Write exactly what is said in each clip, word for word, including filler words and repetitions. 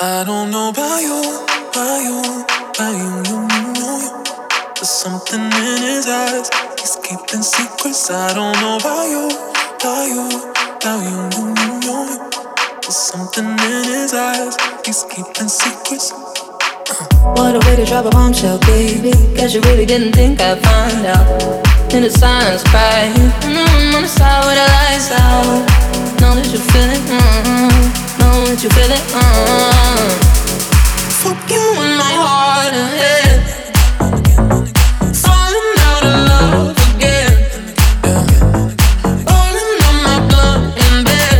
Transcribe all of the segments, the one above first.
I don't know about you, about you, about you, you, you, you. There's something in his eyes, he's keeping secrets. I don't know about you, about you, about you, you, you, you. There's something in his eyes, he's keeping secrets. What a way to drop a bombshell, baby. Guess you really didn't think I'd find out. In the silence, crying mm, on the side with the lights out. Know that you feel it, mm, know that you feel it, mm. Fuck you in my heart and head. Falling out of love again. Falling on my blood in bed.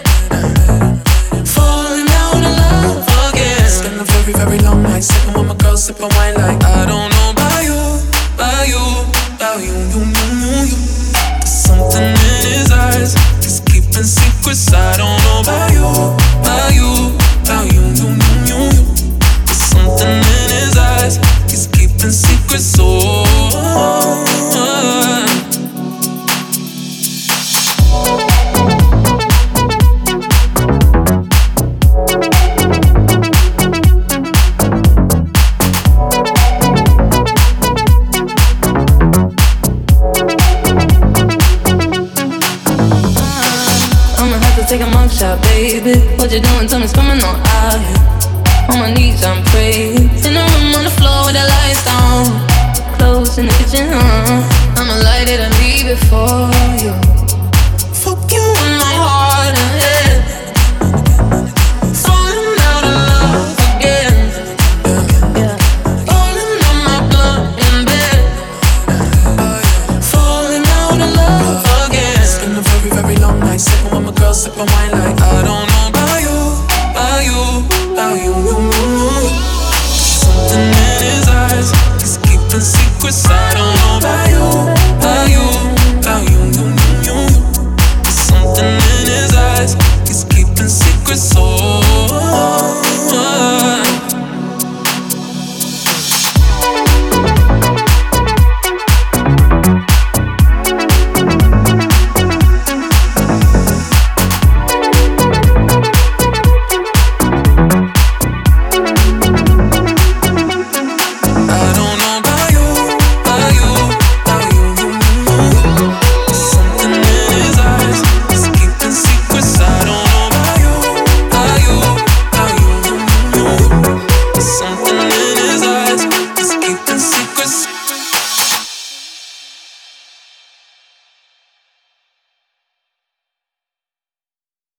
Falling out of love again. It's been a very, very long night, sipping with my girl, sipping wine like I don't know about you, about you, about you, you, you, you, you. There's something in his eyes, he's keeping secrets. I don't know about you, about you, about you, you, you, you, you. There's something in his eyes, he's keeping secrets. Oh, oh, oh. Take a mugshot, baby. What you doing? Tell me, it's coming on out here. On my knees, I'm praying. In the room on the floor with the lights down. Clothes in the kitchen, uh. I'ma light it and leave it for you. Fuck you in my heart and head. Falling out of love again. Yeah. Falling on my blood in bed. Falling out of love again. It's been a very, very long night, sipping with my girl, sipping wine like I don't know about you, about you, about you, you, you, you. Something in his eyes, he's keeping secrets. I don't know about you, about you, about you, you, you, you. There's something in his eyes, he's keeping secrets. Oh.